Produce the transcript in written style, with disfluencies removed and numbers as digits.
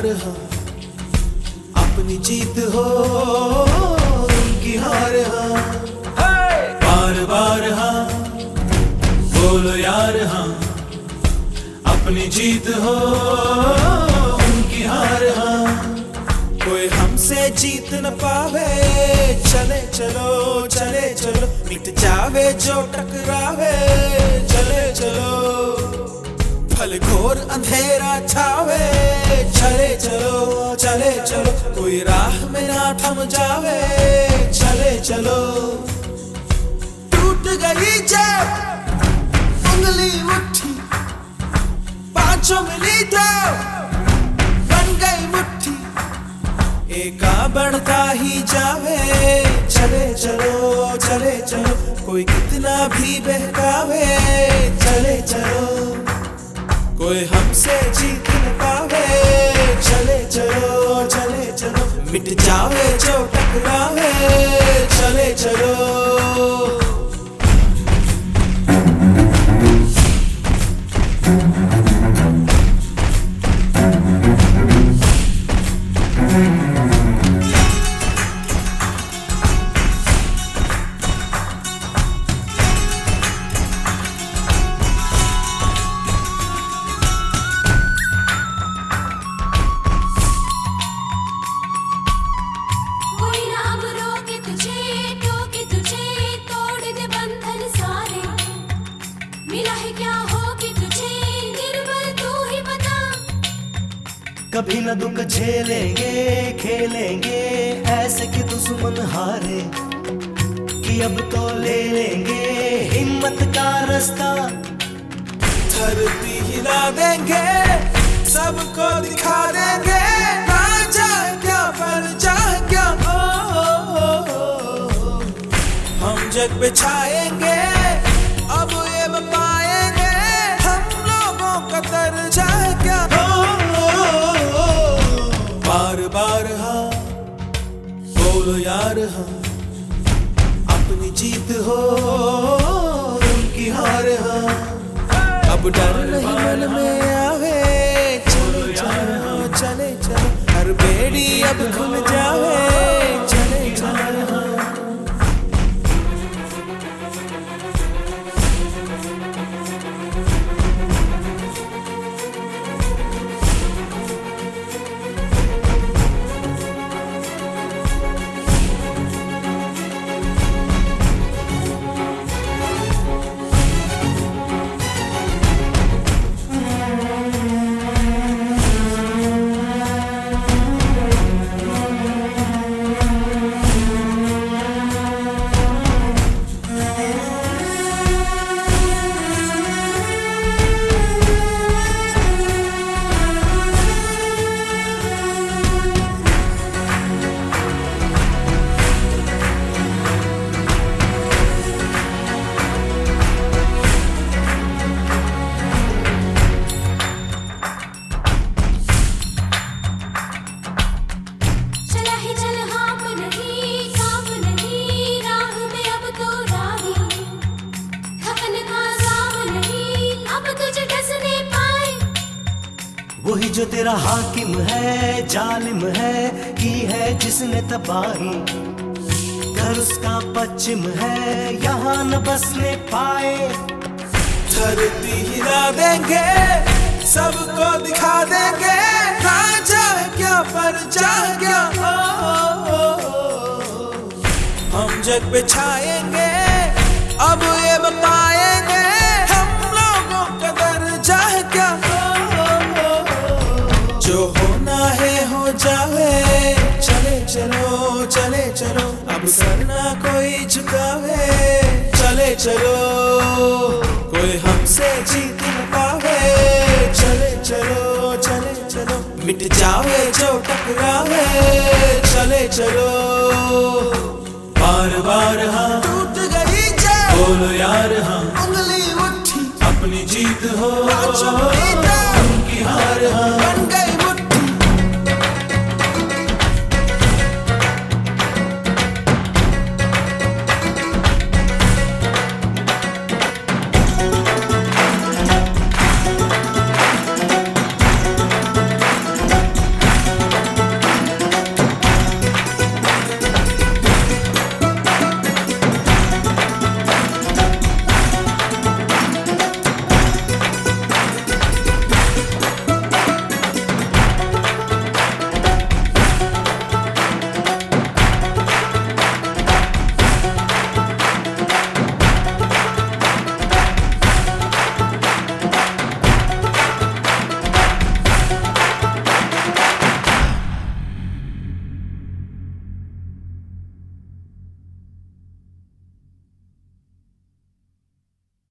हाँ, अपनी जीत हो उनकी हार हाँ, बार बार हाँ, बोलो यार हाँ, अपनी जीत हो उनकी हार हाँ, कोई हमसे जीत न पावे। चले चलो चले चलो, मिट जावे जो टकरावे। चले चलो भले घोर अंधेरा छावे। चले चलो कोई राह में ना थम जावे। चले चलो टूट गई जब उंगली मुट्ठी, पांचों मिली तो बन गई मुट्ठी, एका बढ़ता ही जावे। चले चलो कोई कितना भी बहकावे। चले चलो कोई हमसे जीत न पावे। चले चलो मिट जावे जो टकरावे। चले चलो कभी न दुख झेलेंगे खेलेंगे ऐसे कि दुश्मन हारे, कि अब तो ले लेंगे हिम्मत का रास्ता। धरती हिला देंगे सबको दिखा देंगे, ना जाए क्या पर जाए क्या हम जग पे छाएंगे। अब ये पाएंगे हम लोगों का दर्जा क्या। बार बार हाँ, बोलो यार हाँ, अपनी जीत हो उनकी हार हाँ, अब डर नहीं मन में आवे। चले चलो हर बेड़ी अब खुल जावे। चले चलो वही जो तेरा हाकिम है जालिम है, की है जिसने तबाही, घर उसका पश्चिम है यहाँ न बसने पाए। धरती हिला देंगे सबको दिखा देंगे, ना जाए क्या पर जाए क्या हम जग पे छाएंगे। अब ये पाएंगे हम लोगों का दर्जा है क्या। जो होना है हो जावे। चले चलो अब सर ना कोई झुकावे। चले चलो कोई हमसे जीत न पावे। चले चलो मिट जावे जो टकरावे। चले चलो बार बार हाँ, टूट गई जब बोलो यार हाँ, उंगली उठी अपनी जीत हो उनकी हार हाँ, बन गई